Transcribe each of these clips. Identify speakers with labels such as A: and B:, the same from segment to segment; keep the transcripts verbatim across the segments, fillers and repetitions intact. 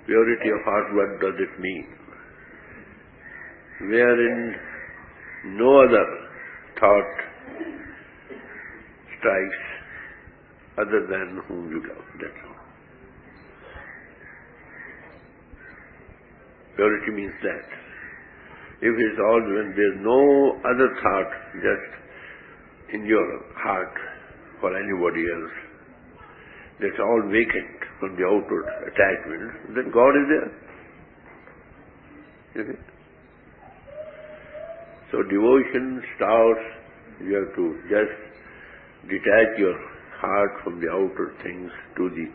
A: Purity of heart, what does it mean? Wherein no other thought strikes other than whom you love. That's all. Purity means that. If it's all when there's no other thought just in your heart for anybody else, that's all vacant from the outward attachment, then God is there. You see? So devotion starts, you have to just detach your heart from the outer things to the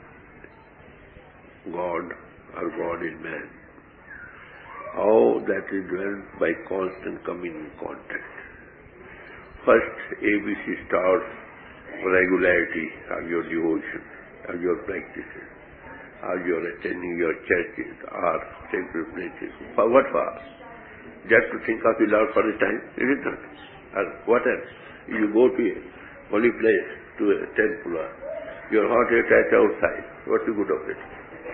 A: God or God in man. How that is done by constant coming in contact. First, A B C starts regularity of your devotion, of your practices, of your attending your churches or sacred places. For what for? Just to think of the Lord for a time? It is not. Or what else? You go to a holy place, to a temple, your heart is attached outside. What's the good of it?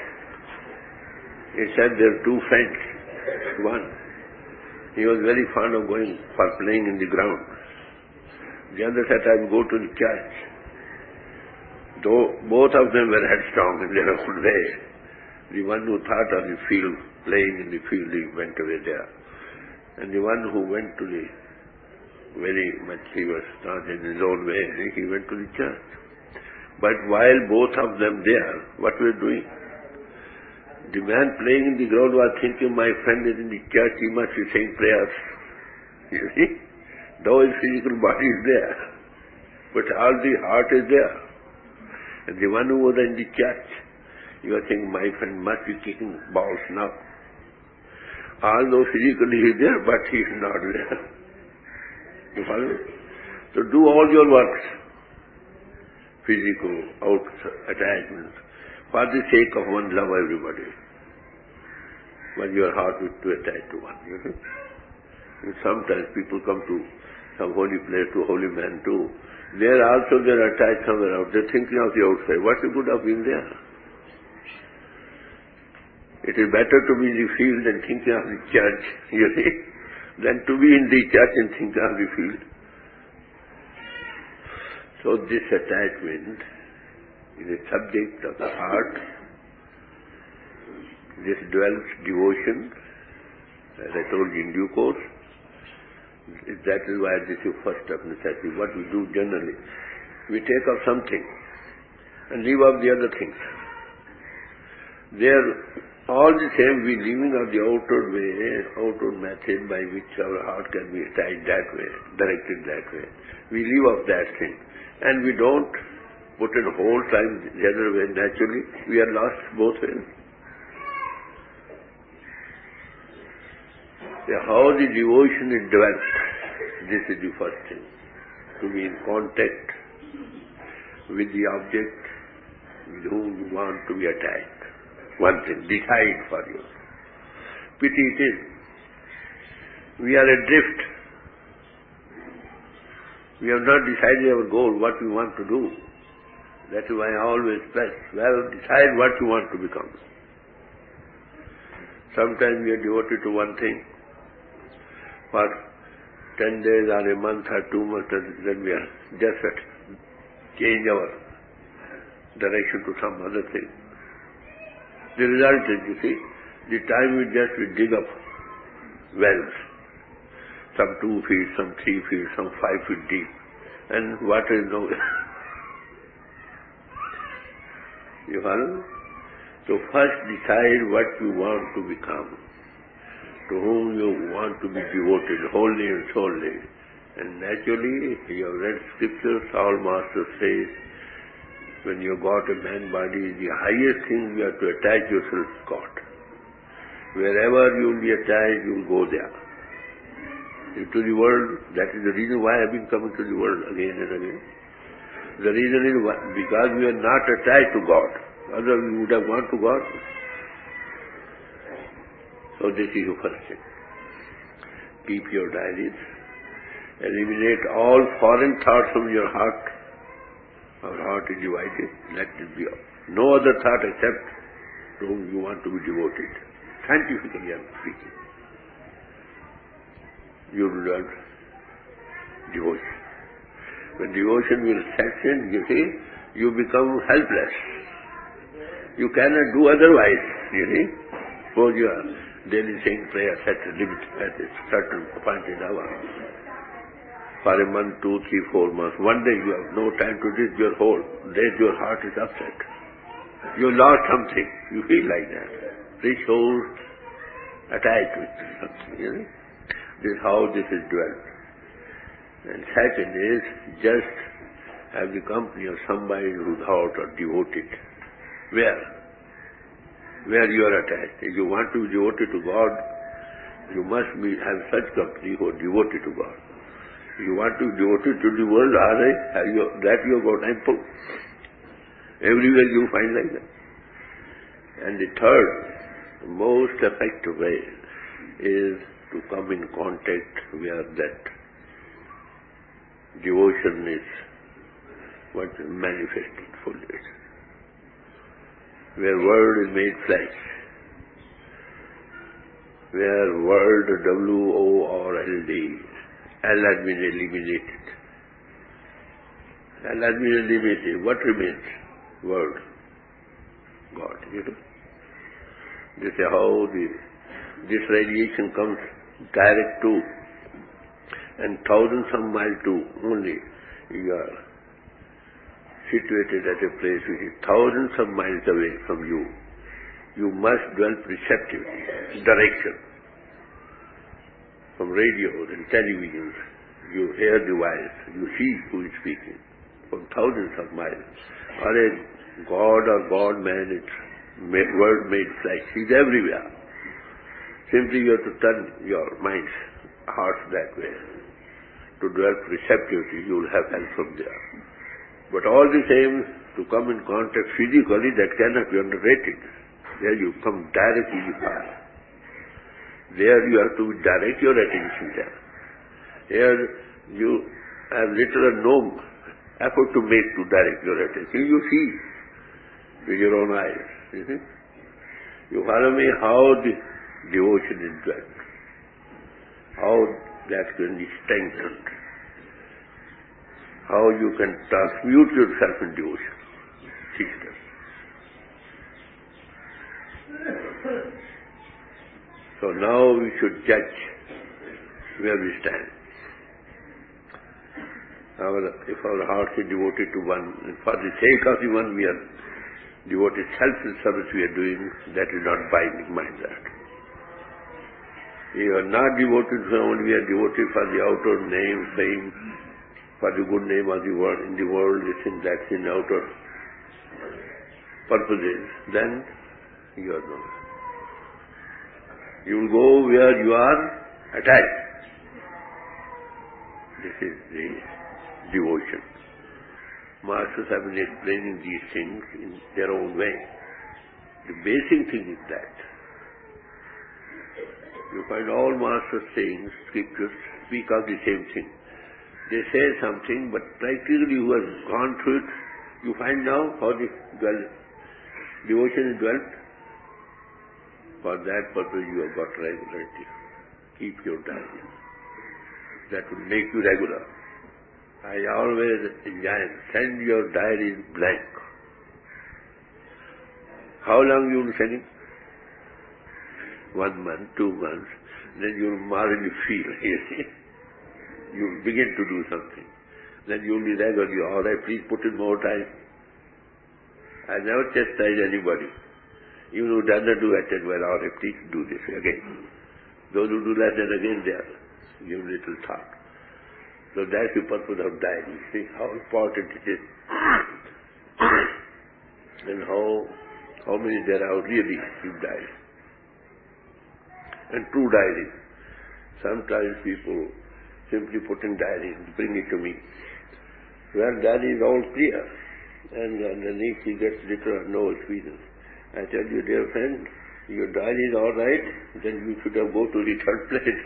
A: He said there are two friends. One, he was very fond of going for playing in the ground. The other said, I will go to the church. Though both of them were headstrong in their own way, the one who thought of the field, playing in the field, he went away there. And the one who went to the very much, he was not in his own way, he went to the church. But while both of them there, what were doing? The man playing in the ground was thinking, my friend is in the church, he must be saying prayers. You see? Though his physical body is there, but all the heart is there. And the one who was in the church, you are saying, my friend must be kicking balls now. Although physically he is there, but he is not there. You follow? So do all your works, physical, out attachments, for the sake of one, love everybody. When your heart is too attached to one. You know? And sometimes people come to some holy place, to holy man too. There also they are attached somewhere out. They are thinking of the outside. What's the good of being there? It is better to be in the field and thinking of the church, you see, than to be in the church and think of the field. So this attachment is a subject of the heart. This develops devotion, as I told you in due course. That is why this is first of necessity. What we do generally, we take up something and leave off the other things. They are all the same, we leaving of the outward way, outward method by which our heart can be attached that way, directed that way. We leave off that thing. And we don't put in whole time the other way. Naturally, we are lost both ways. Yeah, how the devotion is developed, this is the first thing. To be in contact with the object with whom you want to be attached. One thing, decide for you. Pity it is. We are adrift. We have not decided our goal, what we want to do. That is why I always stress, well, decide what you want to become. Sometimes we are devoted to one thing for ten days or a month or two months, then we are just at change our direction to some other thing. The result is, you see, the time we just we dig up wells, some two feet, some three feet, some five feet deep, and water is nowhere. You follow? So first decide what you want to become, to whom you want to be devoted wholly and solely. And naturally, you have read scriptures, all masters say, when you got a man body, the highest thing you have to attach yourself to God. Wherever you will be attached, you will go there. Into the world, that is the reason why I have been coming to the world again and again. The reason is because we are not attached to God. Otherwise we would have gone to God. So this is your first thing. Keep your diaries. Eliminate all foreign thoughts from your heart. Our heart is divided. Let it be no other thought except to whom you want to be devoted. Scientifically I am speaking. You will learn devotion. When devotion will set in, you see, you become helpless. You cannot do otherwise, you see. Suppose you are daily saying prayers at a limit, at a certain appointed hour. For a month, two, three, four months. One day you have no time to do it, your whole day your heart is upset. You lost something. You feel like that. This shows attached with something, you know. This is how this is developed. And second is just have the company of somebody who's out or devoted. Where? Where you are attached. If you want to be devoted to God, you must be, have such company who are devoted to God. If you want to be devoted to the world, that you have got ample. Everywhere you find like that. And the third, most effective way is to come in contact where that devotion is what is manifested fully. Where word is made flesh. Where word, W O R L D, L has been eliminated. L has been eliminated. What remains? Word. God. You know? This is how the, this radiation comes direct to, and thousands of miles to only. You are situated at a place which is thousands of miles away from you. You must develop receptivity, direction. From radios and televisions, you hear the voice, you see who is speaking from thousands of miles. Or a God or God-man, it's word made flesh. He's everywhere. Simply you have to turn your minds, hearts that way. To develop receptivity, you will have help from there. But all the same, to come in contact physically, that cannot be underrated. There you come directly to fire. There you have to direct your attention there. Here you have little or no effort to make to direct your attention. You see with your own eyes. You see? You follow me how the devotion is done. How that can be strengthened. How you can transmute yourself in devotion. Sisters. So now we should judge where we stand. Our, if our hearts are devoted to one, and for the sake of the one we are devoted, selfless service we are doing, that is not binding, mind that. If you are not devoted to someone, we are devoted for the outer name, fame, for the good name of the world, in the world, this and that, in outer purposes, then you are not. You will go where you are attached. This is the devotion. Masters have been explaining these things in their own way. The basic thing is that. You find all masters saying, scriptures speak of the same thing. They say something, but practically who has gone through it, you find now how the devotion is developed. For that purpose you have got regularity. Keep your diary. That will make you regular. I always enjoy, send your diary blank. How long you will send it? One month, two months. Then you will morally feel, you see. You will begin to do something. Then you will be regular. All right, please put in more time. I never chastise anybody. Even who does not do it, well, all right, please do this again. Those who do that, then again they are give little thought. So that's the purpose of diary. See how important it is. And how how many there are really keep diaries. And true diaries. Sometimes people simply put in diary and bring it to me. Well, diary is all clear. And underneath he gets little or no experience. I tell you, dear friend, your diary is all right, then you should have go to the third place.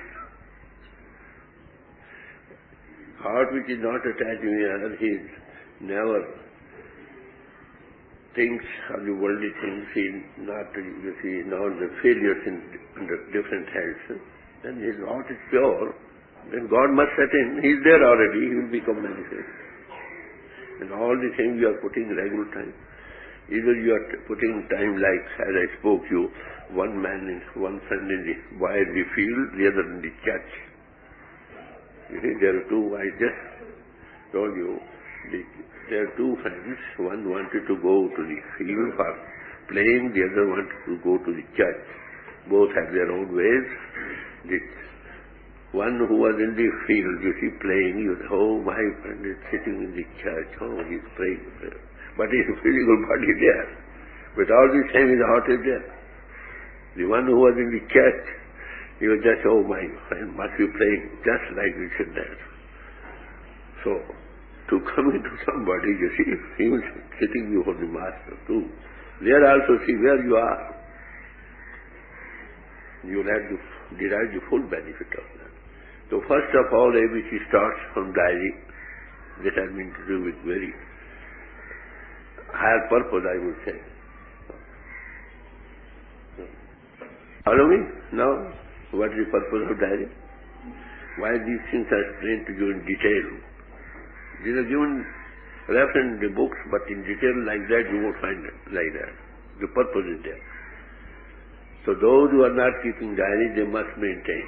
A: Heart which is not attached to me, he is never things, all the worldly things, he not, you see, now the failures in under different heads, then his heart is pure, then God must set in. He is there already, he will become manifest. And all the things you are putting regular time. Either you are putting time like, as I spoke you, one man, in, one friend in the wire the field, the other in the church. You see, there are two, I just told you, the, there are two friends. One wanted to go to the field for playing, the other wanted to go to the church. Both have their own ways. The one who was in the field, you see, playing, you say, oh, my friend is sitting in the church, oh, he's praying. But his physical body is there. But all the same, his heart is there. The one who was in the church, he was just, oh, my friend must be praying, just like this and that. So, to come into somebody, you see, he was sitting before the master too. There also see where you are. You will have to derive the full benefit of that. So first of all, A B C starts from diary. That has been to do with very higher purpose, I would say. Follow me now? What is the purpose of diary? Why these things are explained to you in detail? These are given reference in the books, but in detail like that you won't find it like that. The purpose is there. So those who are not keeping diary, they must maintain.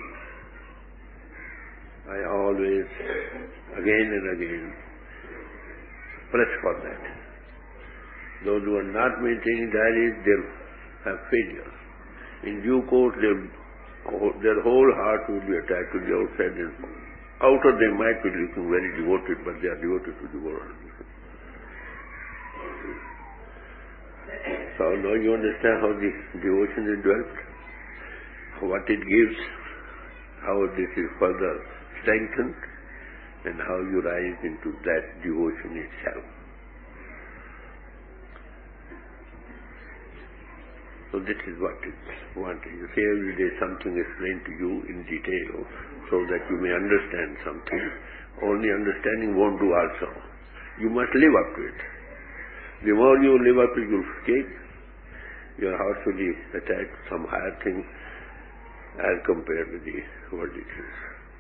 A: I always, again and again, press for that. Those who are not maintaining diaries, they'll have failure. In due course, their whole heart will be attached to the outside. And outer they might be looking very devoted, but they are devoted to the world. So now you understand how the devotion is developed, what it gives, how this is further strengthened, and how you rise into that devotion itself. So this is what it's wanting. You say every day something explained to you in detail so that you may understand something. Only understanding won't do also. You must live up to it. The more you live up to it, you'll escape. Your heart will be attached to some higher thing as compared with the worldly things.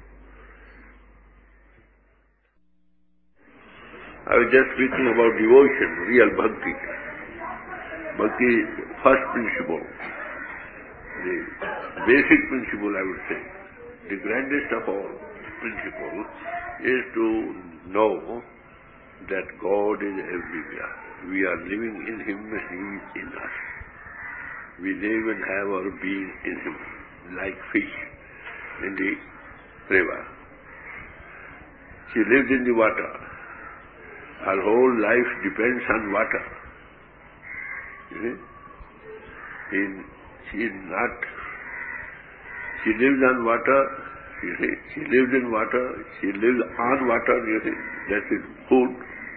A: I was just speaking about devotion, real bhakti. Bhakti is first principle, the basic principle I would say, the grandest of all principle is to know that God is everywhere. We are living in Him and He is in us. We live and have our being in Him, like fish in the river. She lives in the water. Her whole life depends on water. You see? She, she is not, she lives on water, you see, she lives in water, she lives on water, you see, that is food.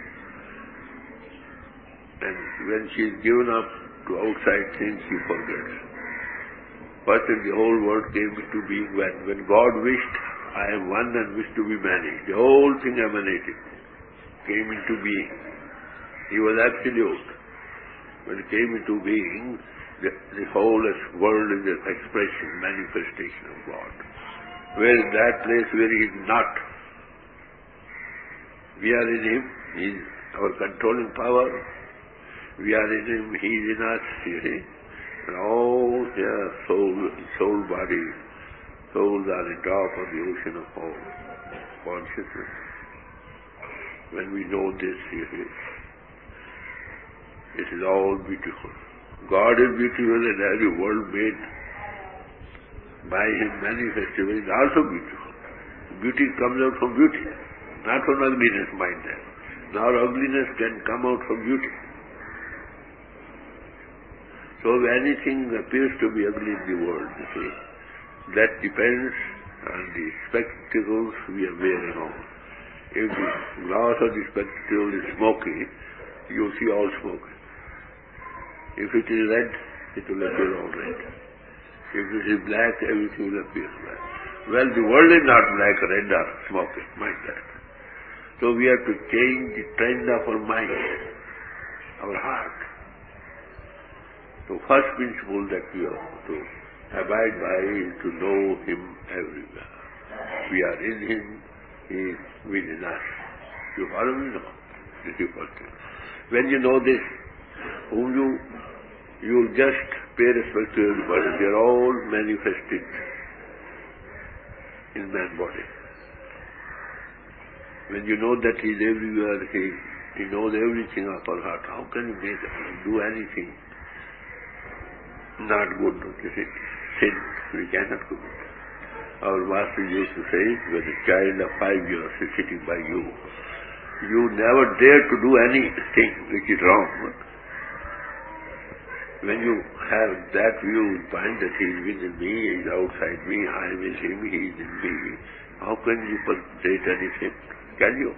A: And when she is given up to outside things, she forgets. First the whole world came into being when, when God wished, I am one and wish to be many. The whole thing emanated, came into being. He was absolute. When it came into being, the, the whole world is an expression, manifestation of God. Where is that place where He is not? We are in Him, He is our controlling power. We are in Him, He is in us, you see. And all their soul, soul bodies, souls are the top of the ocean of all consciousness. When we know this, you see, it is all beautiful. God is beautiful and every world made by Him manifested is also beautiful. Beauty comes out from beauty, not from ugliness, mind that. Nor ugliness can come out from beauty. So if anything appears to be ugly in the world, you see, that depends on the spectacles we are wearing on. If the glass of the spectacle is smoky, you see all smoke. If it is red, it will appear all red. If it is black, everything will appear black. Well, the world is not black, red or smoky, mind that. So we have to change the trend of our mind, our heart. The first principle that we have to abide by is to know Him everywhere. We are in Him, He is within us. You follow me now? This is the first thing. When you know this, whom you you will just pay respect to everybody. They are all manifested in man's body. When you know that He is everywhere, He, he knows everything of our heart, how can you make do anything not good? Sin, we cannot do it. Our master used to say, when a child of five years is sitting by you, you never dare to do anything which is wrong. When you have that view, find that He is within me, He is outside me, I am in Him, He is in me, how can you perpetrate anything? Can you?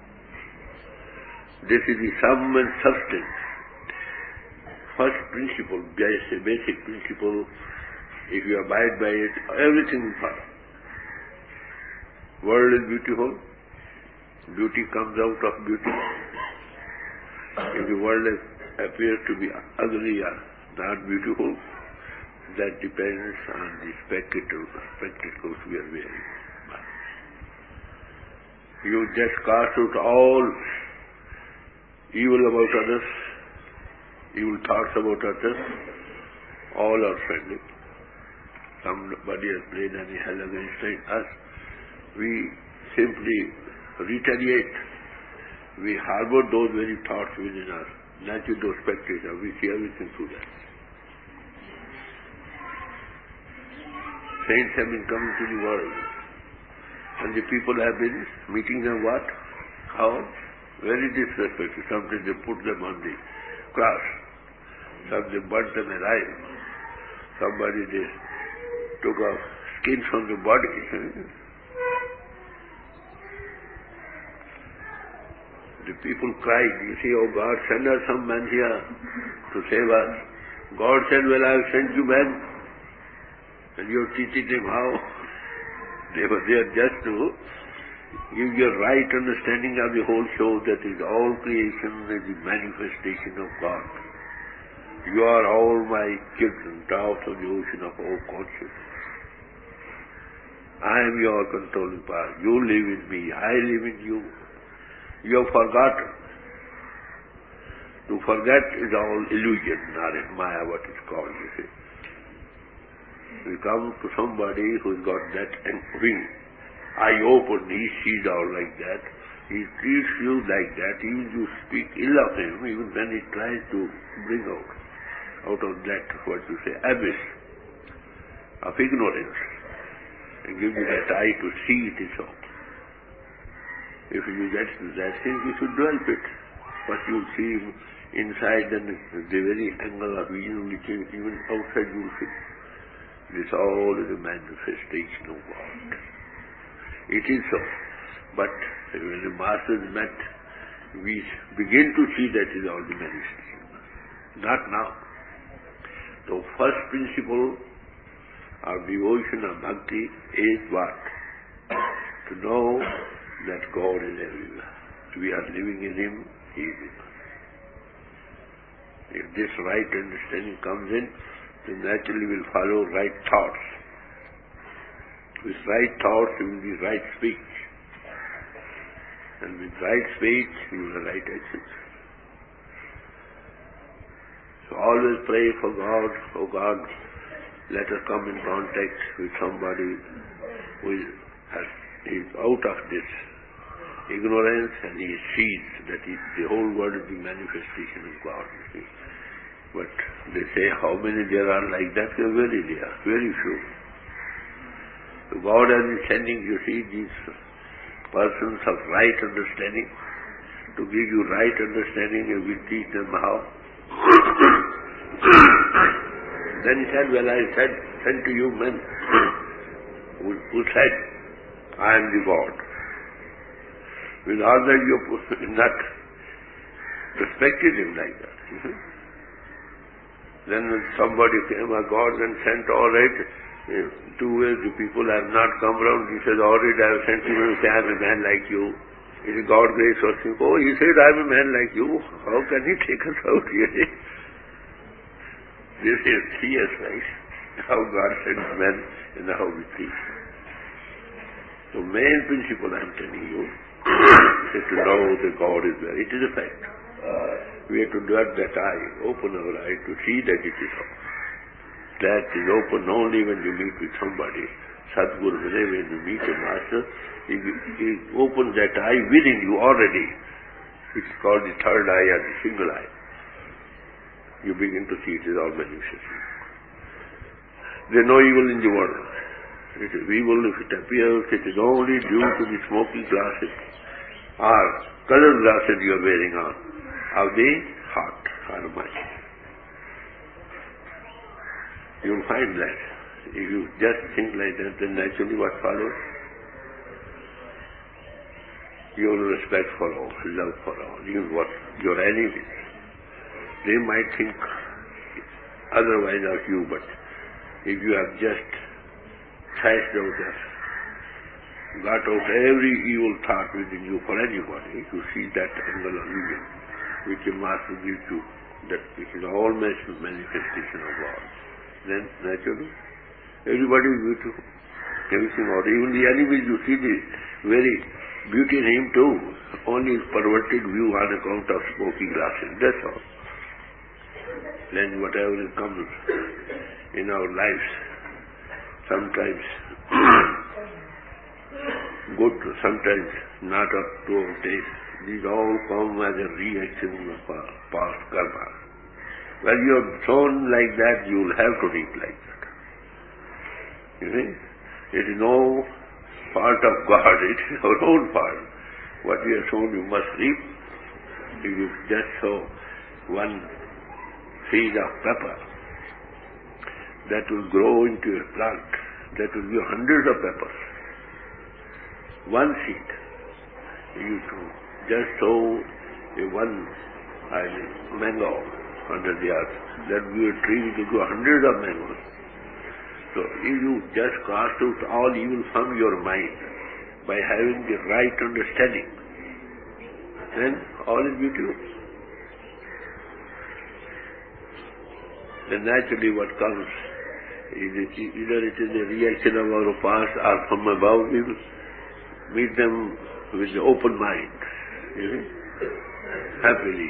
A: This is the sum and substance. First principle, basic, basic principle, if you abide by it, everything will follow. World is beautiful. Beauty comes out of beauty. If the world appears to be ugly or not beautiful, that depends on the spectacles, spectacles we are wearing. You just cast out all evil about others, evil thoughts about others, all are friendly. Somebody has played any hell against us. We simply retaliate. We harbor those very thoughts within us. Naturally, those spectators, we see everything through that. Saints have been coming to the world, and the people have been meeting them what? How? Very disrespectful. Sometimes they put them on the cross. Some they burnt them alive. Somebody they took off skin from the body. The people cried, you see, oh God, send us some men here to save us. God said, well, I have sent you men. And you have teaching them how. They were there just to give you a right understanding of the whole show, that is all creation is the manifestation of God. You are all my children, draughts of the ocean of all consciousness. I am your controlling power. You live in me, I live in you. You have forgotten. To forget is all illusion, or Maya, what is called, you see. We come to somebody who's got that wing, eye open, he sees all like that, he treats you like that, even you speak ill of him, even when he tries to bring out, out of that, what you say, abyss of ignorance, and give you that eye to see it is so. If you get to that thing, you should develop it. But you see inside, then the very angle of vision which is even outside you see. This all is a manifestation of God. It is so. But when the masters met, we begin to see that is all the manifestation. Not now. The first principle of devotion of bhakti is what? To know that God is everywhere. We are living in Him, He is in us. If this right understanding comes in, then naturally will follow right thoughts. With right thoughts, you will be right speech. And with right speech, you will have right actions. So always pray for God, oh God, let us come in contact with somebody who is, has, is out of this ignorance, and he sees that it, the whole world is the manifestation of God, you see. But they say how many there are like that? They are very rare, very few. So God has been sending, you see, these persons of right understanding to give you right understanding, and we teach them how. Then he said, well, I said, sent to you men who, who said, I am the God. With all that you have not respected him like that. Then when somebody came, a God then sent, all right, two ways the people have not come round. He says, all right, I have sent him and say, I am a man like you. Is it God grace or something? Oh, he said, I am a man like you. How can he take us out here? This is three aspects, how God sends man and how we see. So main principle I am telling you is to know that God is there. It is a fact. We have to let that eye, open our eye to see that it is so. That is open only when you meet with somebody. Sadhguru, when you meet a master, he, he opens that eye within you already. It's called the third eye or the single eye. You begin to see it is all manifestation. There is no evil in the world. It is evil if it appears, it is only due to the smoky glasses or colored glasses you are wearing on of the heart or mind. You will find that. If you just think like that, then naturally what follows? Your respect for all, love for all, even what your enemies. They might think otherwise of you, but if you have just thrashed out us, got out every evil thought within you for anybody, you see that angle of evil, which the Master gives you, that which is all manifestation of God. Then, naturally, everybody is beautiful, everything out. Even the enemies, you see the very beauty in him too, only perverted view on account of smoky glasses, that's all. Then whatever comes in our lives, sometimes good, sometimes not up to our taste, these all come as a reaction of our past karma. When you are sown like that, you will have to reap like that. You see? It is no fault of God, it is our own fault. What we have sown, you must reap. If you just sow one seed of pepper, that will grow into a plant, that will be hundreds of peppers. One seed. You just sow a one I mean, mango under the earth, that will be a tree which will grow hundreds of mangoes. So if you just cast out all evil from your mind by having the right understanding, then all is beautiful. Then naturally what comes is it, either it is a reaction of our past or from above, we will meet them with the open mind, you see, happily.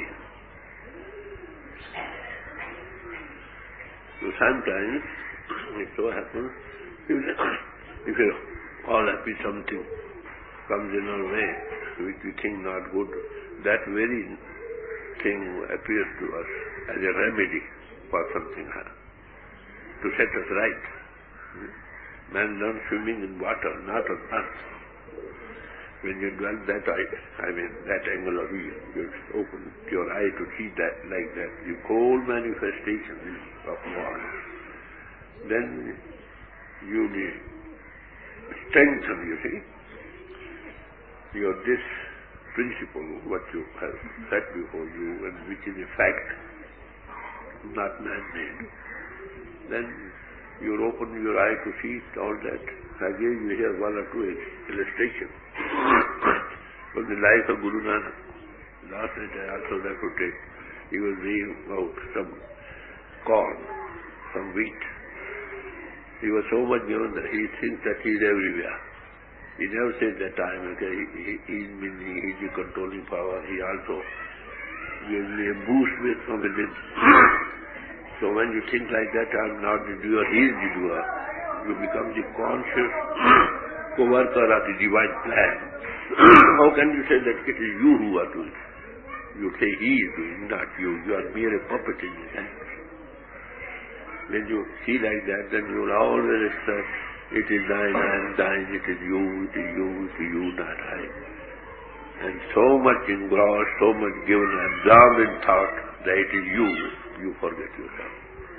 A: So sometimes it so happens, if, if a all happy something comes in our way, which we think not good, that very thing appears to us as a remedy for something to set us right. Man learns swimming in water, not on earth. When you dwell that eye, I mean that angle of view, you open your eye to see that like that, the whole manifestation of God. Then you will strengthen, you see, your this principle, what you have set before you, and which is a fact, not man-made. Then you open your eye to see all that. Again you hear one or two illustrations from the life of Guru Nanak. Last night I also reported, he was bringing out some corn, some wheat. He was so much given that he thinks that he is everywhere. He never said that I am okay, he, he, he, he is the controlling power. He also gives me a boost with from within. So when you think like that, I am not the doer, he is the doer. You become the conscious co-worker of the divine plan. How can you say that it is you who are doing it? You say he is doing, not you. You are mere a puppet in his hands. When you see like that, then you will always express, it is thine, I am thine, it is you, it is you, it is you, not I. And so much engrossed, so much given, absorbed in thought that it is you, you forget yourself.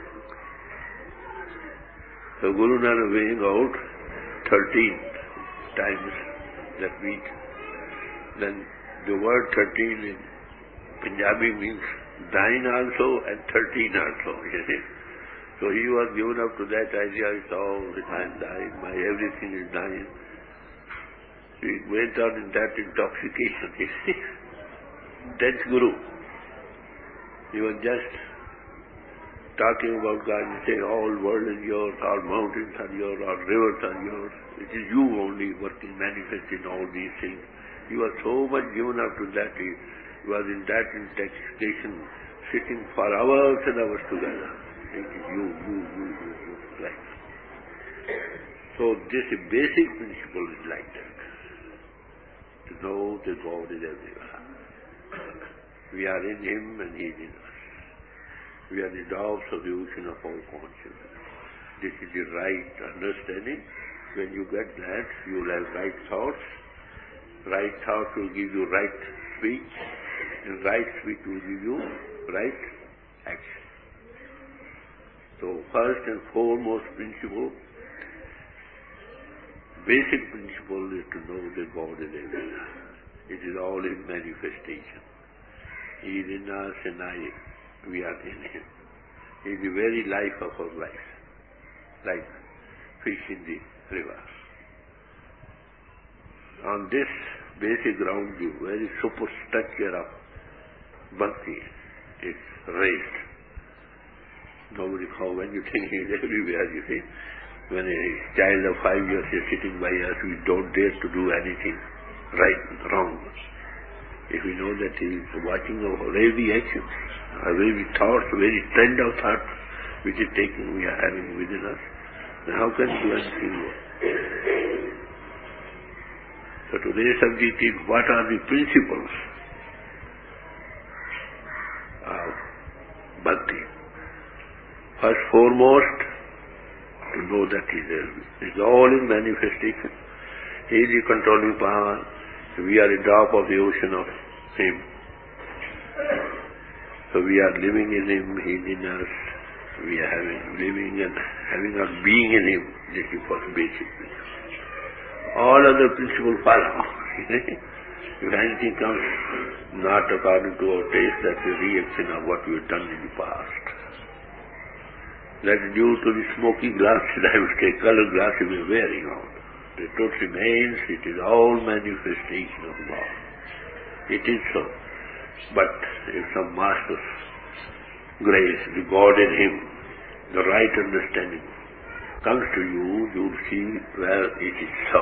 A: So Guru Nanak weighing out thirteen times that week. Then the word thirteen in Punjabi means thine also and thirteen also, you see. So he was given up to that idea, it's all the time thine, my everything is thine. He went on in that intoxication, you see. Tenth Guru. He was just talking about God, you say all world is yours, all mountains are yours, all rivers are yours. It is you only working, manifesting all these things. You are so much given up to that. You are in that intoxication, sitting for hours and hours together. It is you, you, you, you, you, like that. So this basic principle is like that. To know that God is everywhere. We are in Him and He is in us. We are the dogs of the ocean of all consciousness. This is the right understanding. When you get that, you will have right thoughts. Right thoughts will give you right speech, and right speech will give you right action. So first and foremost principle, basic principle is to know that God is everywhere. It is all in manifestation. He is in us and I, we are in Him. He is the very life of our life, like fish in the river. On this basic ground, the very superstructure of bhakti is raised. Nobody calls, when you think He is everywhere, you see. When a child of five years is sitting by us, we don't dare to do anything right, wrong. If we know that He is watching our every actions, our very thoughts, very trend of thought which is taking, we are having within us, then how can we do anything more? So today's subject is, what are the principles of bhakti? First foremost, to know that He is all in manifestation. He is the controlling power. We are a drop of the ocean of Him. So we are living in Him, He is in us. We are having, living and having our being in Him. This is first basic principle. All other principles follow. If anything comes not according to our taste, that's a reaction of what we have done in the past. That is due to the smoky glasses, I would say, colored glasses we are wearing on. The truth remains, it is all manifestation of God. It is so. But if some master's grace, the God in Him, the right understanding comes to you, you will see, well, it is so.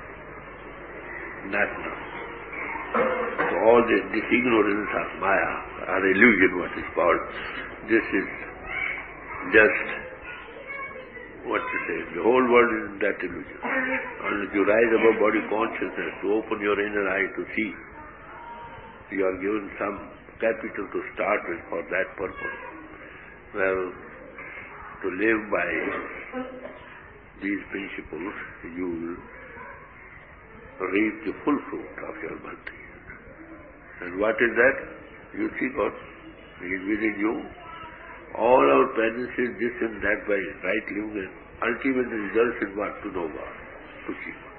A: Not now. So all this, this ignorance of Maya, or illusion what is called, this is just, what to say, the whole world is in that illusion. Unless you rise above body consciousness, to open your inner eye to see, you are given some capital to start with for that purpose. Well, to live by these principles, you will reap the full fruit of your bhakti. And what is that? You see God. He is within you. All our penances, this and that, by right living, and ultimate result is what? To know God, to see God.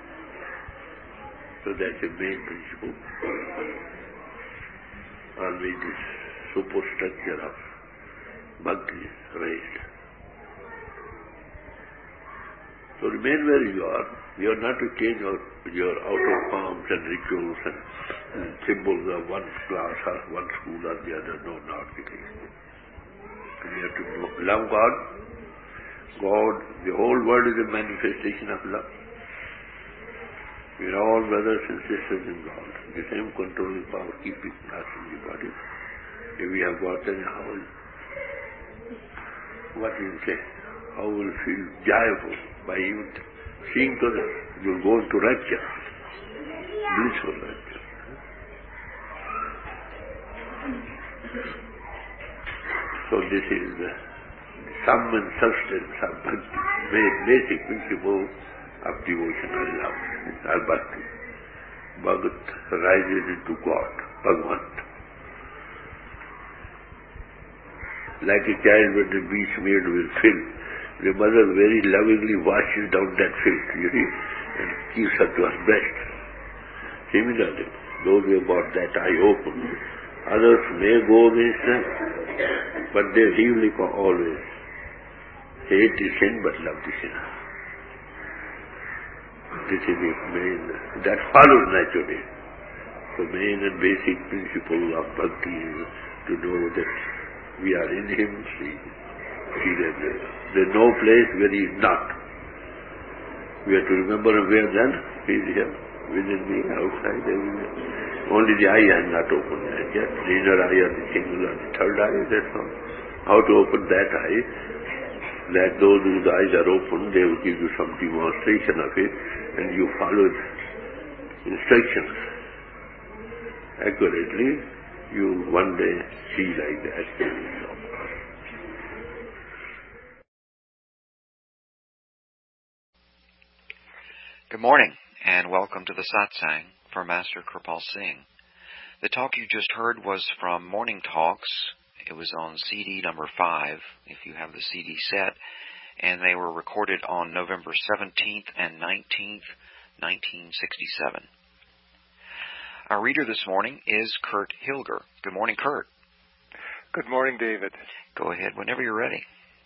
A: So that's the main principle on which this superstructure of bhakti is raised. So remain where you are. You are not to change your, your outer forms and rituals and, and symbols of one class or one school or the other. No, not the case. You have to know, love God. God, the whole world is a manifestation of love. We are all brothers and sisters in God. The same controlling power keeping us in the body. If we have got then how will, what will you say? How will feel joyful by even seeing to that you will go into rapture, blissful rapture. So this is the sum and substance of bhakti, very basic principle of devotional love. It's all bhakti. Bhagat rises into God, Bhagavan. Like a child when the beach made with filth, the mother very lovingly washes down that filth, you see, and keeps her to her breast. Similarly, those who have got that eye open, others may go against them, but they really always hate the sin but love the sinner. This is the main, that follows naturally. The main and basic principle of bhakti is to know that We are in Him, see. see that there is no place where He is not. We have to remember where then? He is here, within me, outside, everywhere. Only the eye is not open yet. The inner eye or the single or the third eye, that's all. How to open that eye? That those whose eyes are open, they will give you some demonstration of it, and you follow instructions accurately. You one day see like that.
B: Good morning, and welcome to the Satsang for Master Kirpal Singh. The talk you just heard was from Morning Talks. It was on C D number five, if you have the C D set, and they were recorded on November seventeenth and nineteenth, nineteen sixty-seven. Our reader this morning is Kurt Hilger. Good morning, Kurt.
C: Good morning, David.
B: Go ahead whenever you're ready.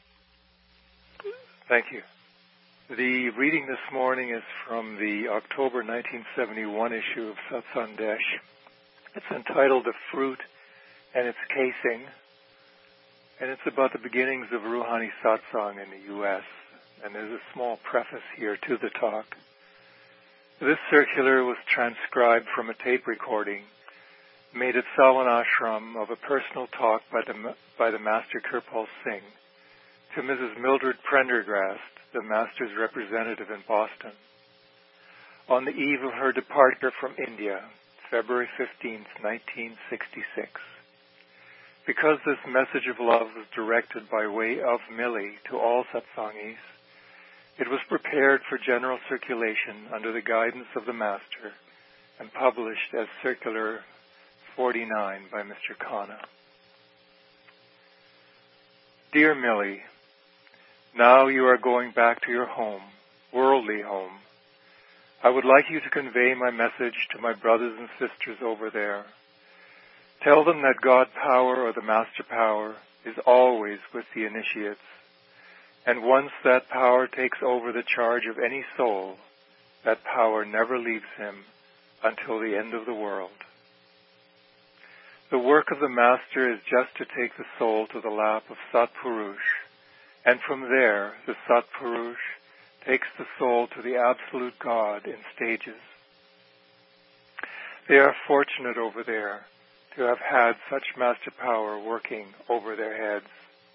C: Thank you. The reading this morning is from the October nineteen seventy-one issue of Satsang Desh. It's entitled The Fruit and Its Casing, and it's about the beginnings of Rouhani Satsang in the U S, and there's a small preface here to the talk. This circular was transcribed from a tape recording made at Salwan Ashram of a personal talk by the, by the Master Kirpal Singh to Missus Mildred Prendergast, the Master's representative in Boston, on the eve of her departure from India, February fifteenth, nineteen sixty-six. Because this message of love was directed by way of Millie to all satsangis, it was prepared for general circulation under the guidance of the Master and published as Circular forty-nine by Mister Khanna. Dear Millie, now you are going back to your home, worldly home. I would like you to convey my message to my brothers and sisters over there. Tell them that God power or the Master power is always with the initiates, and once that power takes over the charge of any soul, that power never leaves him until the end of the world. The work of the Master is just to take the soul to the lap of Satpurush, and from there the Satpurush takes the soul to the absolute God in stages. They are fortunate over there to have had such Master power working over their heads.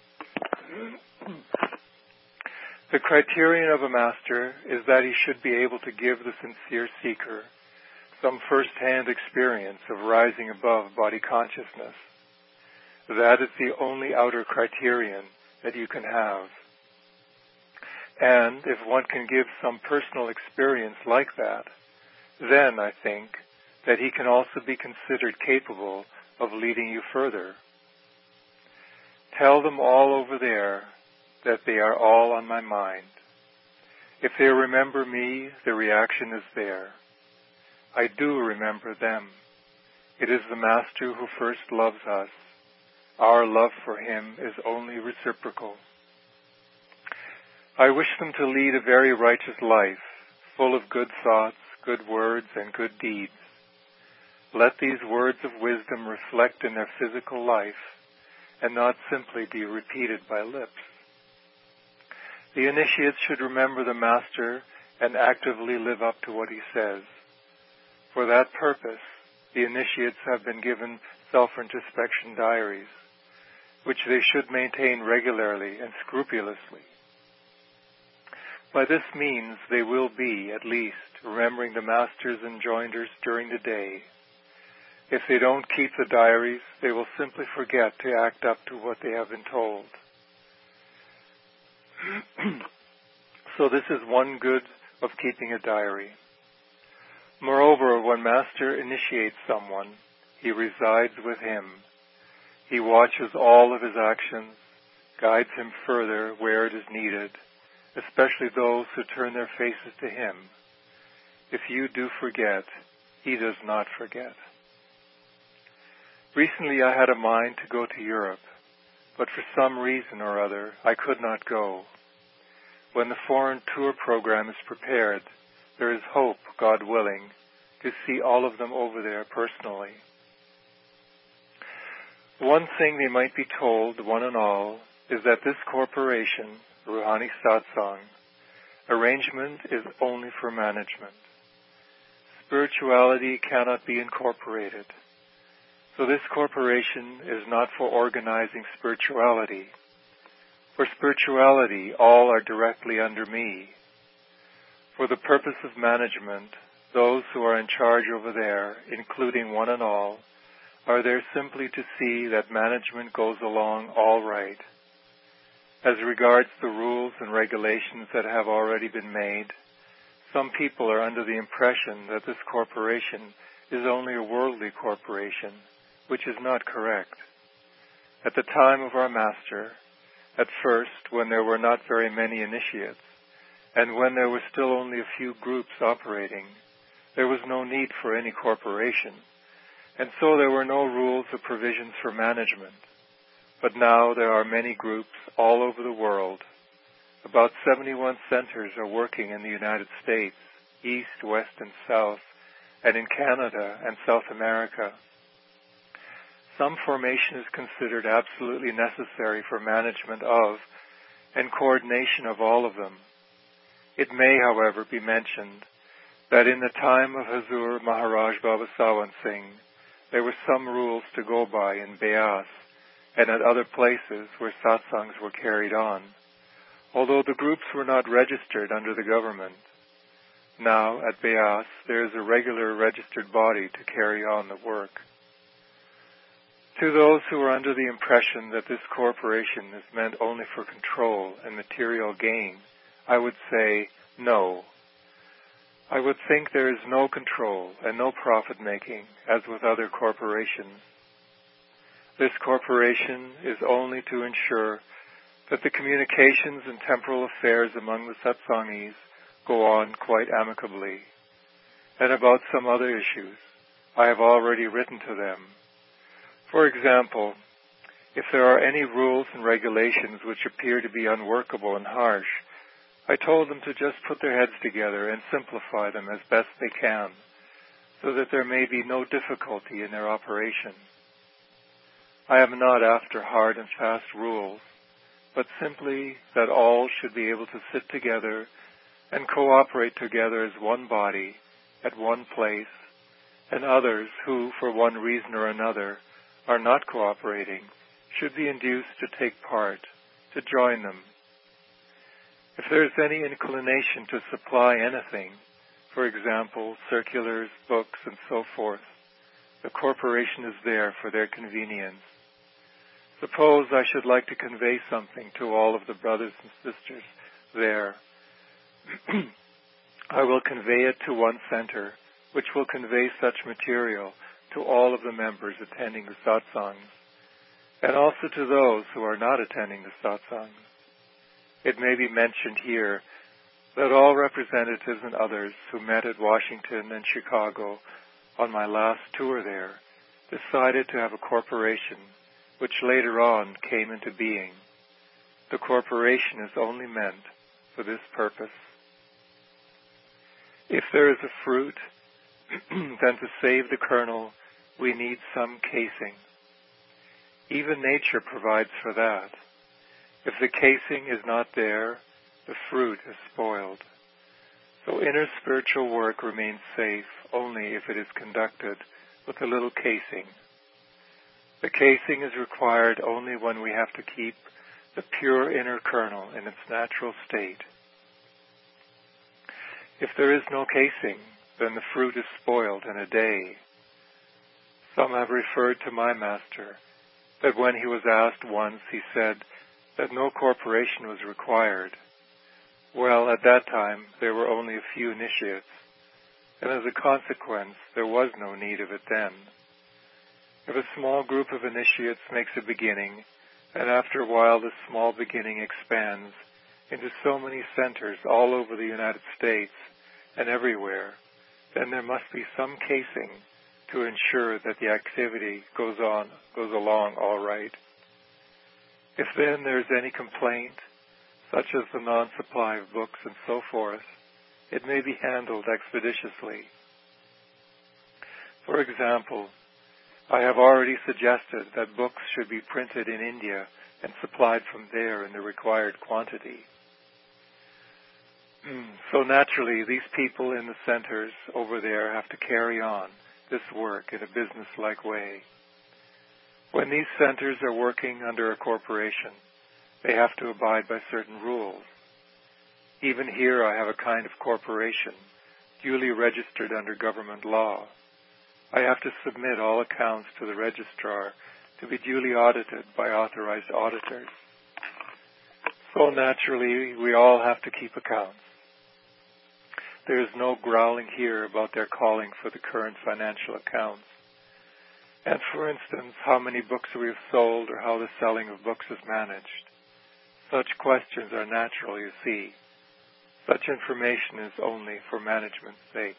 C: The criterion of a Master is that he should be able to give the sincere seeker some first-hand experience of rising above body consciousness. That is the only outer criterion that you can have. And if one can give some personal experience like that, then I think that he can also be considered capable of leading you further. Tell them all over there that they are all on my mind. If they remember me, the reaction is there. I do remember them. It is the Master who first loves us. Our love for him is only reciprocal. I wish them to lead a very righteous life, full of good thoughts, good words, and good deeds. Let these words of wisdom reflect in their physical life, and not simply be repeated by lips. The initiates should remember the Master and actively live up to what he says. For that purpose, the initiates have been given self-introspection diaries, which they should maintain regularly and scrupulously. By this means, they will be, at least, remembering the Master's enjoinders during the day. If they don't keep the diaries, they will simply forget to act up to what they have been told. So this is one good of keeping a diary. Moreover, when Master initiates someone, he resides with him. He watches all of his actions, guides him further where it is needed, especially those who turn their faces to him. If you do forget, he does not forget. Recently I had a mind to go to Europe, but for some reason or other I could not go. When the foreign tour program is prepared, there is hope, God willing, to see all of them over there personally. One thing they might be told, one and all, is that this corporation, Rouhani Satsang, arrangement is only for management. Spirituality cannot be incorporated. So this corporation is not for organizing spirituality. For spirituality, all are directly under me. For the purpose of management, those who are in charge over there, including one and all, are there simply to see that management goes along all right. As regards the rules and regulations that have already been made, some people are under the impression that this corporation is only a worldly corporation, which is not correct. At the time of our Master, at first, when there were not very many initiates, and when there were still only a few groups operating, there was no need for any corporation, and so there were no rules or provisions for management. But now there are many groups all over the world. About seventy-one centers are working in the United States, East, West, and South, and in Canada and South America. Some formation is considered absolutely necessary for management of and coordination of all of them. It may, however, be mentioned that in the time of Hazur Maharaj Baba Sawan Singh, there were some rules to go by in Beas and at other places where satsangs were carried on, although the groups were not registered under the government. Now, at Beas, there is a regular registered body to carry on the work. To those who are under the impression that this corporation is meant only for control and material gain, I would say no. I would think there is no control and no profit-making, as with other corporations. This corporation is only to ensure that the communications and temporal affairs among the satsangis go on quite amicably. And about some other issues, I have already written to them. For example, if there are any rules and regulations which appear to be unworkable and harsh, I told them to just put their heads together and simplify them as best they can, so that there may be no difficulty in their operation. I am not after hard and fast rules, but simply that all should be able to sit together and cooperate together as one body at one place, and others who, for one reason or another, are not cooperating should be induced to take part, to join them. If there is any inclination to supply anything, for example, circulars, books, and so forth, the corporation is there for their convenience. Suppose I should like to convey something to all of the brothers and sisters there. I will convey it to one center, which will convey such material to all of the members attending the satsangs, and also to those who are not attending the satsangs. It may be mentioned here that all representatives and others who met at Washington and Chicago on my last tour there decided to have a corporation, which later on came into being. The corporation is only meant for this purpose. If there is a fruit, then to save the kernel, we need some casing. Even nature provides for that. If the casing is not there, the fruit is spoiled. So inner spiritual work remains safe only if it is conducted with a little casing. The casing is required only when we have to keep the pure inner kernel in its natural state. If there is no casing, then the fruit is spoiled in a day. Some have referred to my master, that when he was asked once, he said that no corporation was required. Well, at that time, there were only a few initiates, and as a consequence, there was no need of it then. If a small group of initiates makes a beginning, and after a while this small beginning expands into so many centers all over the United States and everywhere, then there must be some casing to ensure that the activity goes on, goes along all right. If then there is any complaint, such as the non-supply of books and so forth, it may be handled expeditiously. For example, I have already suggested that books should be printed in India and supplied from there in the required quantity. So naturally, these people in the centers over there have to carry on this work in a business-like way. When these centers are working under a corporation, they have to abide by certain rules. Even here I have a kind of corporation, duly registered under government law. I have to submit all accounts to the registrar to be duly audited by authorized auditors. So naturally, we all have to keep accounts. There is no growling here about their calling for the current financial accounts. And for instance, how many books we have sold or how the selling of books is managed. Such questions are natural, you see. Such information is only for management's sake.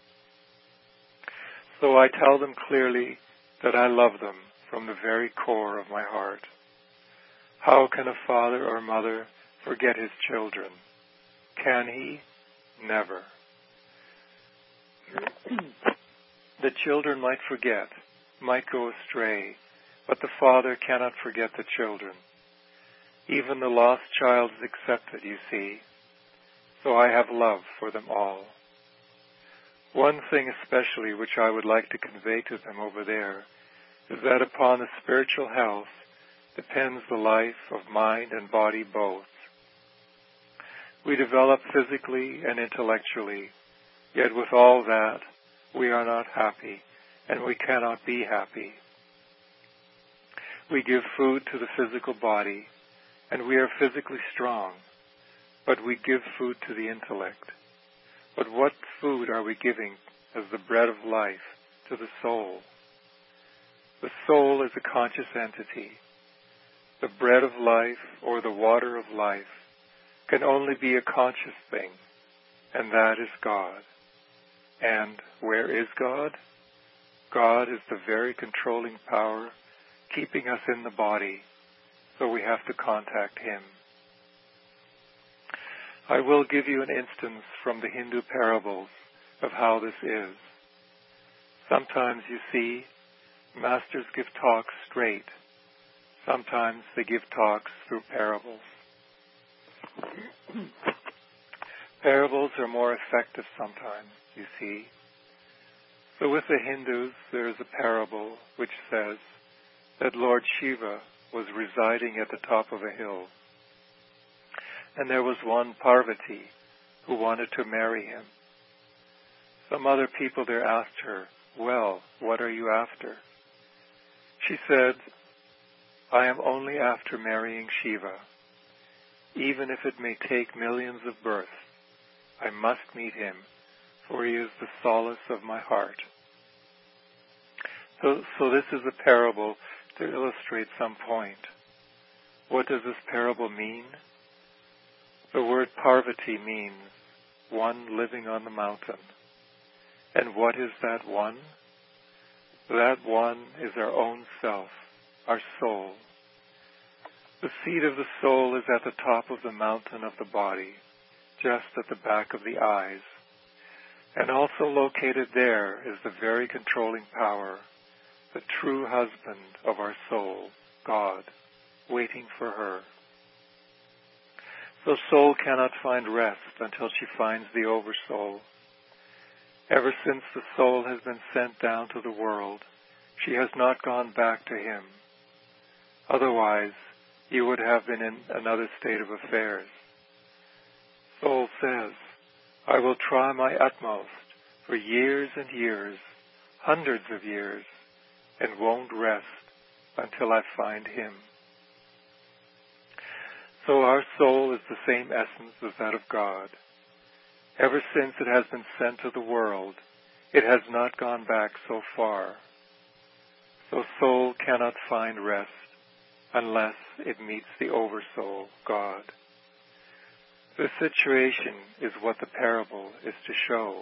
C: So I tell them clearly that I love them from the very core of my heart. How can a father or mother forget his children? Can he? Never. The children might forget, might go astray, but the father cannot forget the children. Even the lost child is accepted, you see. So I have love for them all. One thing especially which I would like to convey to them over there is that upon the spiritual health depends the life of mind and body both. We develop physically and intellectually, yet with all that, we are not happy, and we cannot be happy. We give food to the physical body, and we are physically strong, but we give food to the intellect. But what food are we giving as the bread of life to the soul? The soul is a conscious entity. The bread of life, or the water of life, can only be a conscious thing, and that is God. And where is God? God is the very controlling power keeping us in the body, so we have to contact Him. I will give you an instance from the Hindu parables of how this is. Sometimes, you see, masters give talks straight. Sometimes they give talks through parables. Parables are more effective sometimes, you see. So with the Hindus, there is a parable which says that Lord Shiva was residing at the top of a hill. And there was one Parvati who wanted to marry him. Some other people there asked her, "Well, what are you after?" She said, "I am only after marrying Shiva. Even if it may take millions of births, I must meet him, for he is the solace of my heart." So, so this is a parable to illustrate some point. What does this parable mean? The word Parvati means one living on the mountain. And what is that one? That one is our own self, our soul. The seat of the soul is at the top of the mountain of the body, just at the back of the eyes. And also located there is the very controlling power, the true husband of our soul, God, waiting for her. So soul cannot find rest until she finds the Oversoul. Ever since the soul has been sent down to the world, she has not gone back to him. Otherwise, you would have been in another state of affairs. Soul says, "I will try my utmost for years and years, hundreds of years, and won't rest until I find him." So our soul is the same essence as that of God. Ever since it has been sent to the world, it has not gone back so far. So soul cannot find rest unless it meets the Oversoul, God. This situation is what the parable is to show.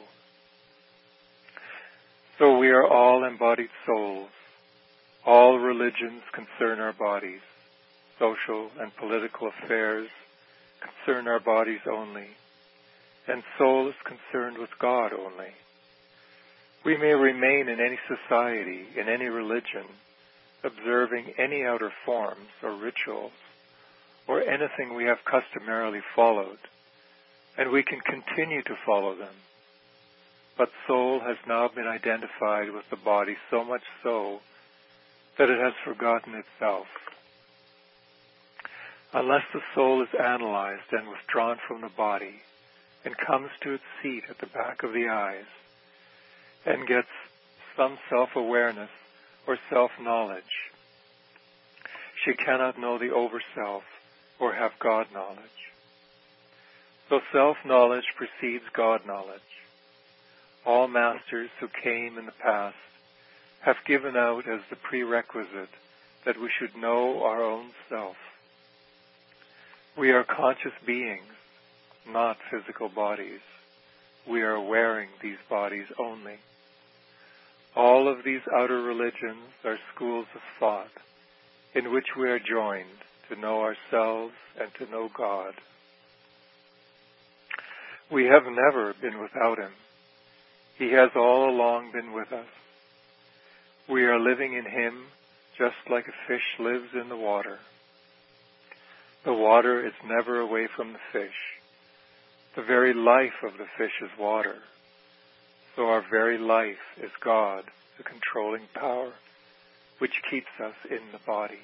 C: So we are all embodied souls. All religions concern our bodies. Social and political affairs concern our bodies only. And soul is concerned with God only. We may remain in any society, in any religion, observing any outer forms or rituals, or anything we have customarily followed, and we can continue to follow them. But soul has now been identified with the body so much so that it has forgotten itself. Unless the soul is analyzed and withdrawn from the body and comes to its seat at the back of the eyes and gets some self-awareness or self-knowledge, she cannot know the over-self or have God knowledge. So self-knowledge precedes God knowledge. All masters who came in the past have given out as the prerequisite that we should know our own self. We are conscious beings, not physical bodies. We are wearing these bodies only. All of these outer religions are schools of thought in which we are joined to know ourselves and to know God. We have never been without Him. He has all along been with us. We are living in Him just like a fish lives in the water. The water is never away from the fish. The very life of the fish is water. So our very life is God, the controlling power, which keeps us in the body.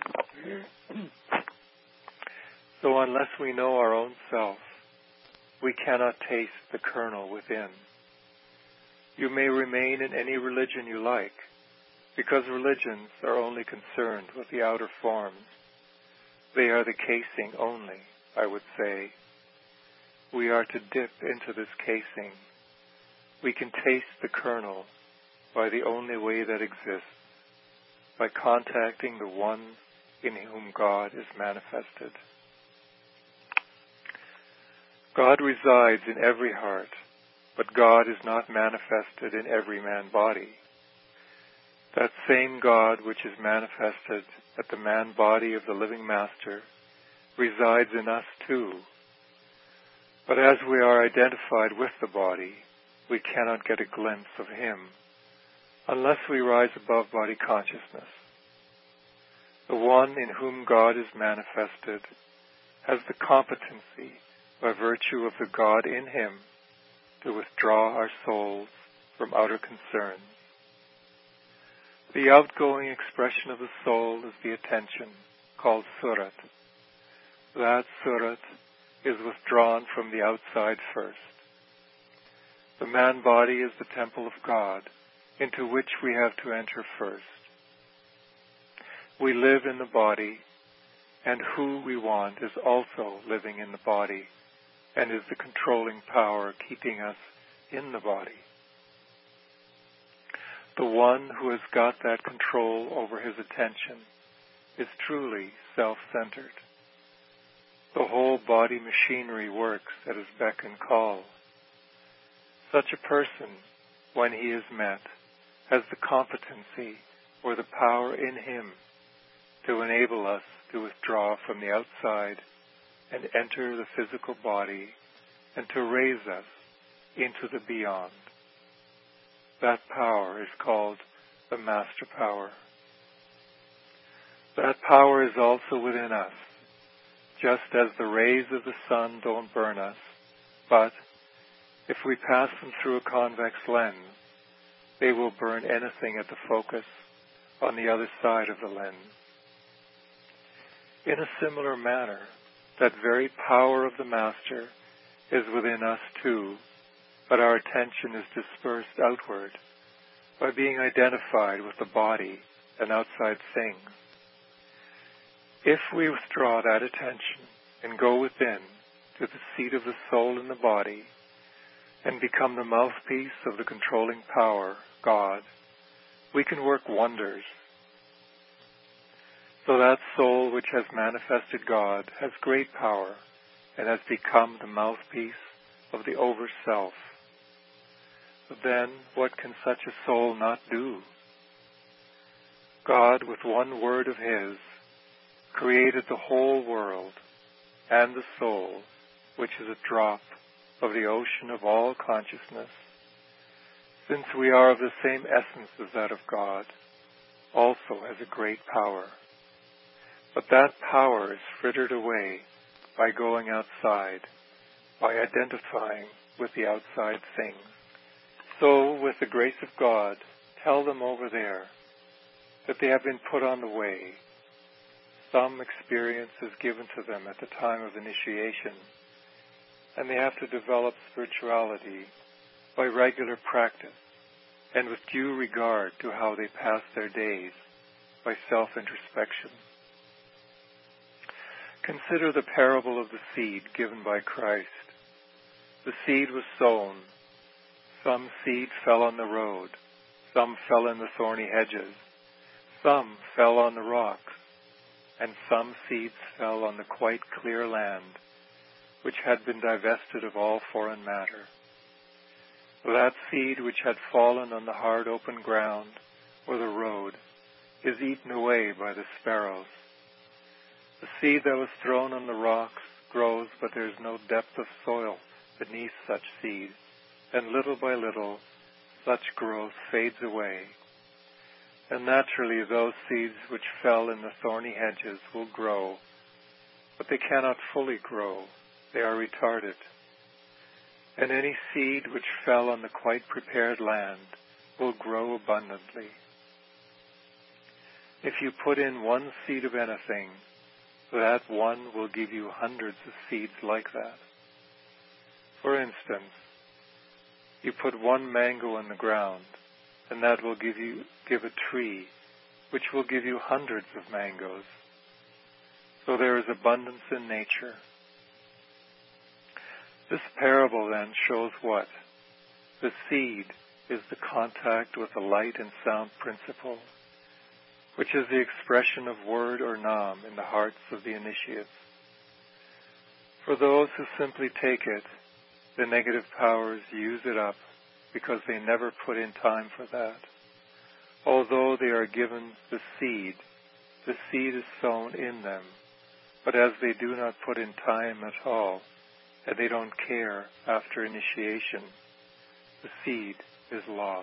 C: So unless we know our own self, we cannot taste the kernel within. You may remain in any religion you like, because religions are only concerned with the outer forms. They are the casing only, I would say. We are to dip into this casing. We can taste the kernel by the only way that exists, by contacting the one in whom God is manifested. God resides in every heart, but God is not manifested in every man body. That same God which is manifested at the man body of the living Master resides in us too. But as we are identified with the body, we cannot get a glimpse of Him unless we rise above body consciousness. The one in whom God is manifested has the competency, by virtue of the God in Him, to withdraw our souls from outer concerns. The outgoing expression of the soul is the attention, called surat. That surat is withdrawn from the outside first. The man body is the temple of God, into which we have to enter first. We live in the body, and who we want is also living in the body, and is the controlling power keeping us in the body. The one who has got that control over his attention is truly self-centered. The whole body machinery works at his beck and call. Such a person, when he is met, has the competency or the power in him to enable us to withdraw from the outside and enter the physical body and to raise us into the beyond. That power is called the Master Power. That power is also within us, just as the rays of the sun don't burn us, but if we pass them through a convex lens, they will burn anything at the focus on the other side of the lens. In a similar manner, that very power of the Master is within us too, but our attention is dispersed outward by being identified with the body and outside things. If we withdraw that attention and go within to the seat of the soul in the body and become the mouthpiece of the controlling power, God, we can work wonders. So that soul which has manifested God has great power and has become the mouthpiece of the over-self. But then, what can such a soul not do? God, with one word of His, created the whole world and the soul, which is a drop of the ocean of all consciousness, since we are of the same essence as that of God, also has a great power. But that power is frittered away by going outside, by identifying with the outside things. So, with the grace of God, tell them over there that they have been put on the way. Some experience is given to them at the time of initiation, and they have to develop spirituality by regular practice and with due regard to how they pass their days by self-introspection. Consider the parable of the seed given by Christ. The seed was sown. Some seed fell on the road. Some fell in the thorny hedges. Some fell on the rocks. And some seeds fell on the quite clear land, which had been divested of all foreign matter. That seed which had fallen on the hard open ground, or the road, is eaten away by the sparrows. The seed that was thrown on the rocks grows, but there is no depth of soil beneath such seed, and little by little such growth fades away. And naturally those seeds which fell in the thorny hedges will grow, but they cannot fully grow. They are retarded. And any seed which fell on the quite prepared land will grow abundantly. If you put in one seed of anything, that one will give you hundreds of seeds like that. For instance, you put one mango in the ground, and that will give you give a tree which will give you hundreds of mangoes. So there is abundance in nature. This parable then shows what? The seed is the contact with the light and sound principle, which is the expression of word or nam in the hearts of the initiates. For those who simply take it, the negative powers use it up because they never put in time for that. Although they are given the seed, the seed is sown in them, but as they do not put in time at all, and they don't care after initiation, the seed is lost.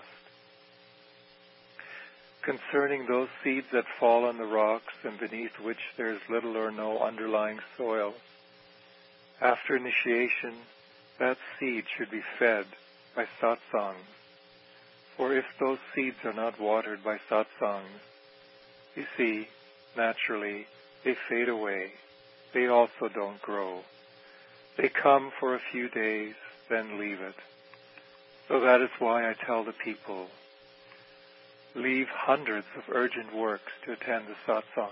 C: Concerning those seeds that fall on the rocks and beneath which there is little or no underlying soil, after initiation, that seed should be fed by satsangs. For if those seeds are not watered by satsangs, you see, naturally, they fade away. They also don't grow. They come for a few days, then leave it. So that is why I tell the people, leave hundreds of urgent works to attend the satsangs.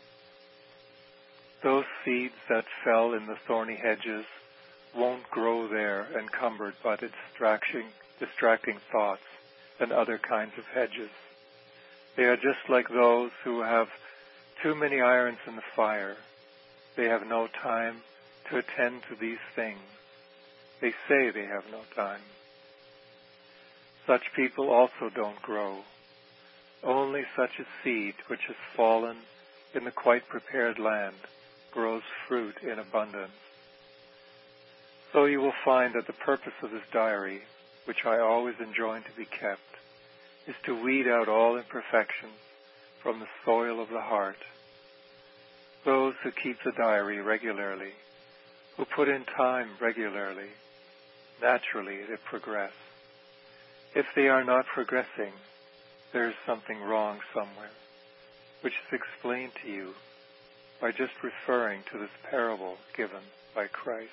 C: Those seeds that fell in the thorny hedges won't grow there encumbered by the distracting, distracting thoughts and other kinds of hedges. They are just like those who have too many irons in the fire. They have no time to attend to these things. They say they have no time. Such people also don't grow. Only such a seed which has fallen in the quite prepared land grows fruit in abundance. So you will find that the purpose of this diary, which I always enjoin to be kept, is to weed out all imperfections from the soil of the heart. Those who keep the diary regularly, who put in time regularly, naturally they progress. If they are not progressing, there is something wrong somewhere, which is explained to you by just referring to this parable given by Christ.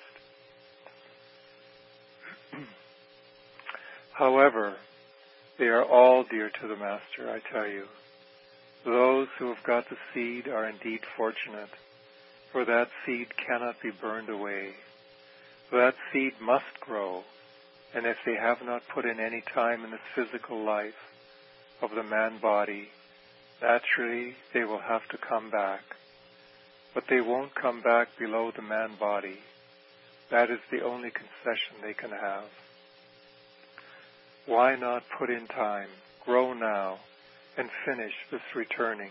C: However, they are all dear to the Master, I tell you. Those who have got the seed are indeed fortunate, for that seed cannot be burned away. That seed must grow, and if they have not put in any time in this physical life of the man body, naturally they will have to come back. But they won't come back below the man body. That is the only concession they can have. Why not put in time, grow now, and finish this returning?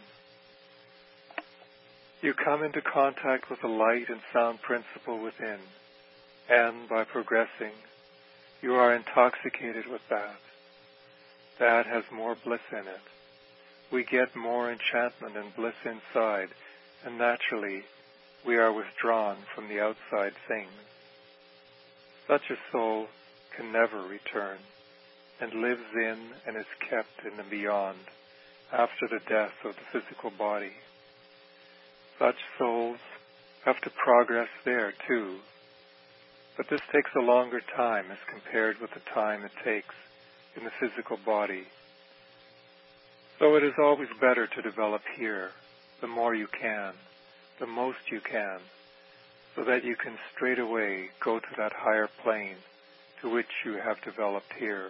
C: You come into contact with the light and sound principle within, and by progressing, you are intoxicated with that. that has more bliss in it. We get more enchantment and bliss inside, and naturally we are withdrawn from the outside things. Such a soul can never return, and lives in and is kept in the beyond, after the death of the physical body. Such souls have to progress there too, but this takes a longer time as compared with the time it takes in the physical body. So it is always better to develop here, the more you can, the most you can, so that you can straightaway go to that higher plane to which you have developed here.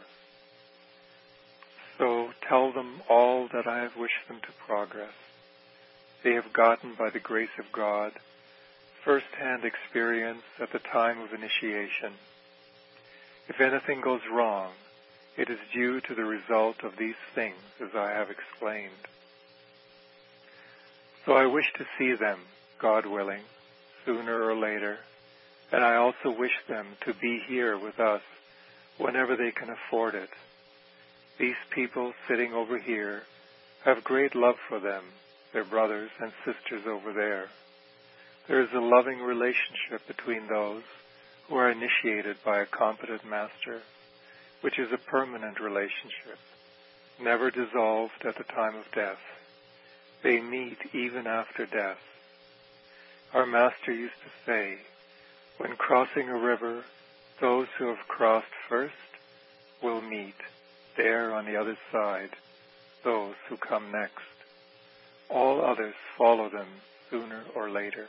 C: So tell them all that I have wished them to progress. They have gotten, by the grace of God, first-hand experience at the time of initiation. If anything goes wrong, it is due to the result of these things, as I have explained. So I wish to see them, God willing, sooner or later, and I also wish them to be here with us whenever they can afford it. These people sitting over here have great love for them, their brothers and sisters over there. There is a loving relationship between those who are initiated by a competent master, which is a permanent relationship, never dissolved at the time of death. They meet even after death. Our master used to say, when crossing a river, those who have crossed first will meet, there on the other side, those who come next. All others follow them sooner or later.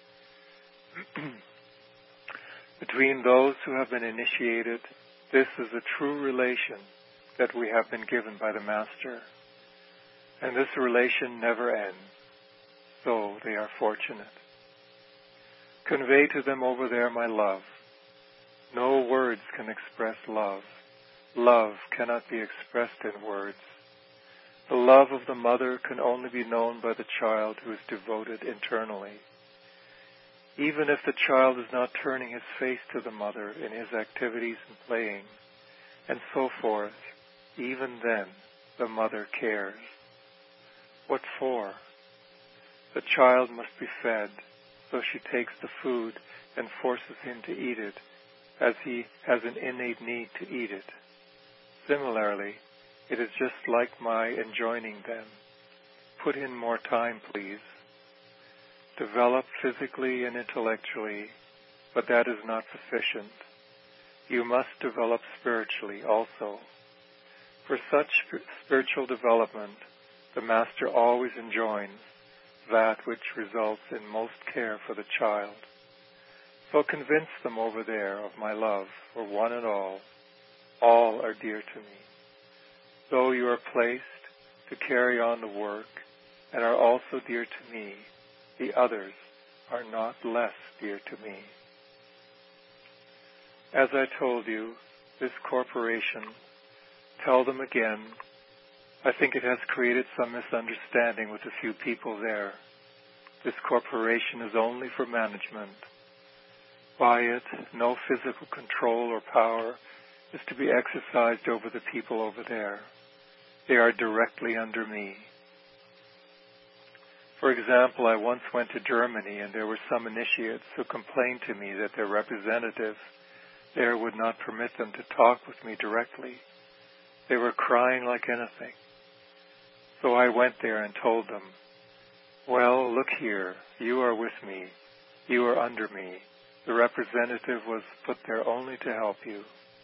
C: Between those who have been initiated, this is a true relation that we have been given by the Master. And this relation never ends, so they are fortunate. Convey to them over there my love. No words can express love. Love cannot be expressed in words. The love of the mother can only be known by the child who is devoted internally. Even if the child is not turning his face to the mother in his activities and playing, and so forth, even then the mother cares. What for? The child must be fed, so she takes the food and forces him to eat it, as he has an innate need to eat it. Similarly, it is just like my enjoining them. Put in more time, please. Develop physically and intellectually, but that is not sufficient. You must develop spiritually also. For such spiritual development, the Master always enjoins that which results in most care for the child. So convince them over there of my love for one and all. All are dear to me. Though you are placed to carry on the work and are also dear to me, the others are not less dear to me. As I told you, this corporation, tell them again, I think it has created some misunderstanding with a few people there. This corporation is only for management. By it, no physical control or power is to be exercised over the people over there. They are directly under me. For example, I once went to Germany and there were some initiates who complained to me that their representative there would not permit them to talk with me directly. They were crying like anything. So I went there and told them, well, look here, you are with me, you are under me. The representative was put there only to help you.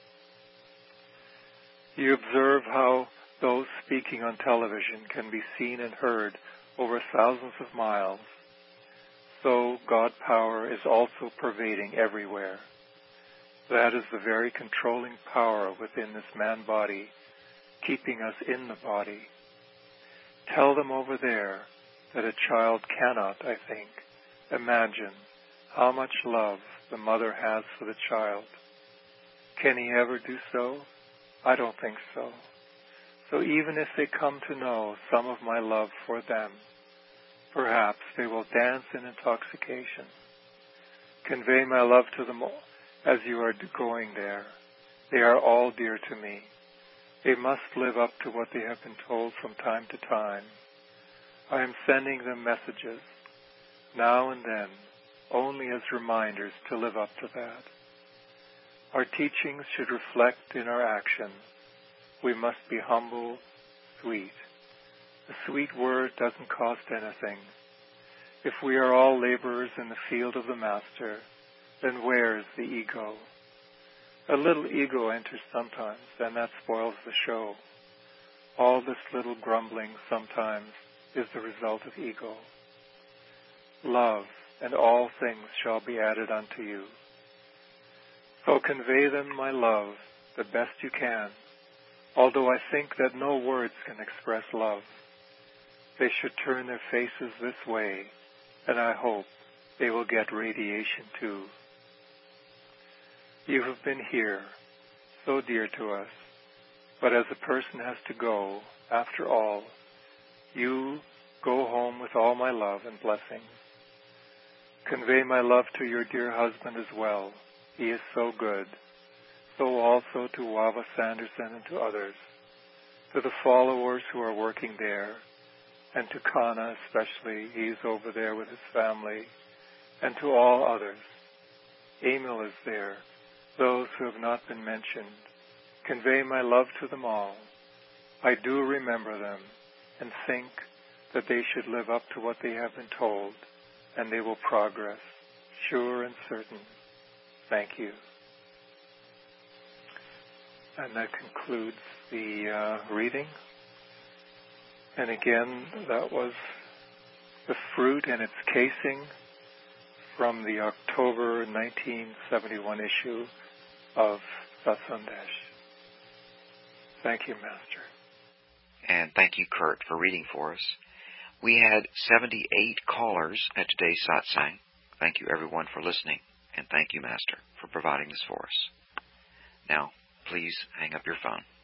C: You observe how those speaking on television can be seen and heard over thousands of miles. So God power is also pervading everywhere. That is the very controlling power within this man-body, keeping us in the body. Tell them over there that a child cannot, I think, imagine how much love the mother has for the child. Can he ever do so? I don't think so. So even if they come to know some of my love for them, perhaps they will dance in intoxication. Convey my love to them all as you are going there. They are all dear to me. They must live up to what they have been told from time to time. I am sending them messages, now and then, only as reminders to live up to that. Our teachings should reflect in our actions. We must be humble, sweet. The sweet word doesn't cost anything. If we are all laborers in the field of the Master, then where is the ego? A little ego enters sometimes, and that spoils the show. All this little grumbling sometimes is the result of ego. Love, and all things shall be added unto you. So convey them my love the best you can, although I think that no words can express love. They should turn their faces this way, and I hope they will get radiation too. You have been here, so dear to us, but as a person has to go, after all, you go home with all my love and blessings. Convey my love to your dear husband as well. He is so good. So also to Wava Sanderson and to others, to the followers who are working there, and to Kana especially, he's over there with his family, and to all others. Emil is there, those who have not been mentioned. Convey my love to them all. I do remember them, and think that they should live up to what they have been told, and they will progress, sure and certain. Thank you. And that concludes the uh, reading. And again, that was The Fruit and Its Casing from the October nineteen seventy-one issue of Satsandesh. Thank you, Master.
B: And thank you, Kurt, for reading for us. We had seventy-eight callers at today's satsang. Thank you, everyone, for listening. And thank you, Master, for providing this for us. Now, please hang up your phone.